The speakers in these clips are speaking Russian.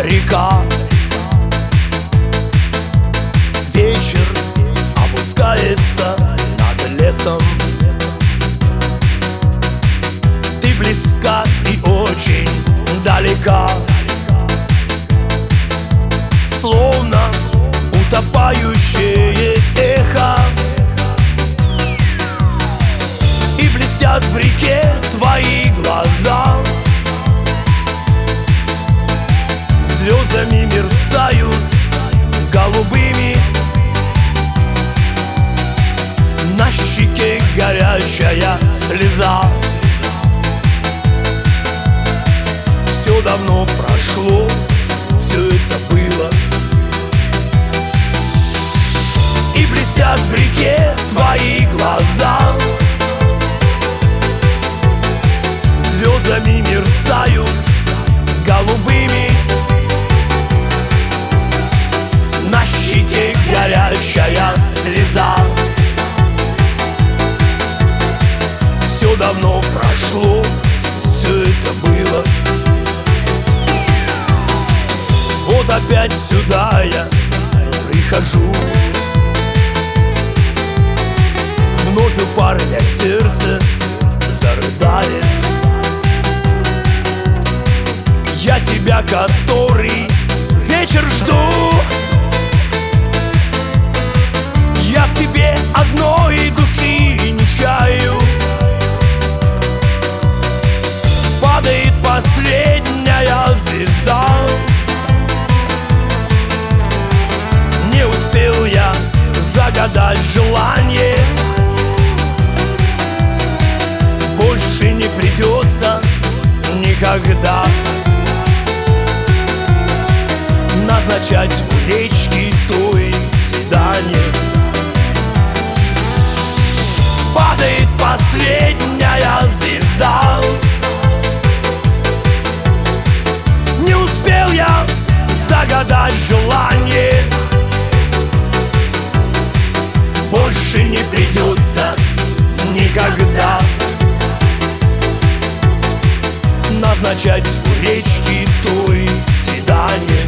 река. Вечер опускается над лесом. Ты близка и очень далека, словно утопающее эхо. И блестят в реке твои глаза, звездами мерцают голубыми. На щеке горячая слеза. Все давно прошло, все это было. И блестят в реке твои глаза, звездами мерцают голубыми. На щеке горячая слеза. Все давно прошло, все это было. Вот опять сюда я прихожу. Вновь у парня сердце зарыдает. Я тебя который вечер жду. Я в тебе одной души не чаю. Падает последняя звезда. Не успел я загадать желание. Больше не придется никогда назначать у речки той свидание. Падает последняя звезда. Не успел я загадать желание. Больше не придется никогда назначать у речки той свидание.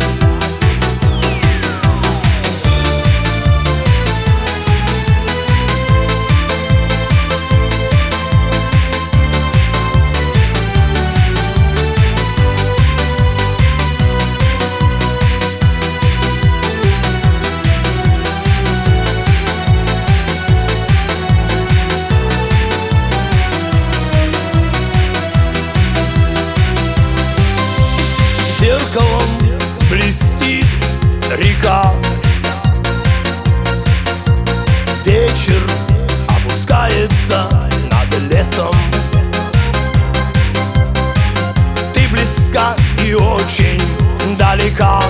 Зеркалом блестит река. Вечер опускается над лесом. Ты близка и очень далека,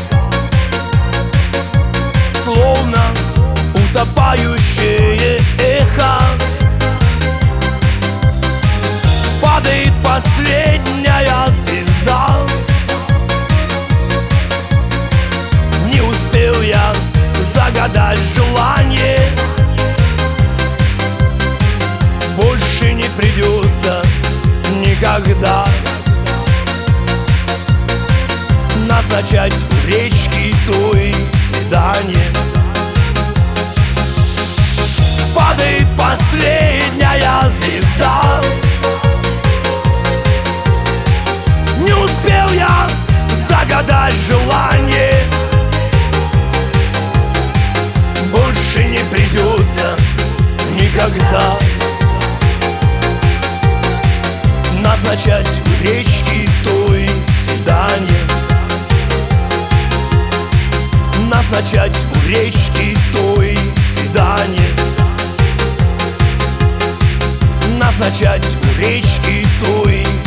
словно утопающее эхо. Падает последняя звезда. Не успел я загадать желание. Больше не придется никогда назначать у речки той свидание. Падает последняя звезда. Не успел я загадать желание. Больше не придется никогда назначать у речки той свидание. Назначать у речки той свидание. Назначать у речки той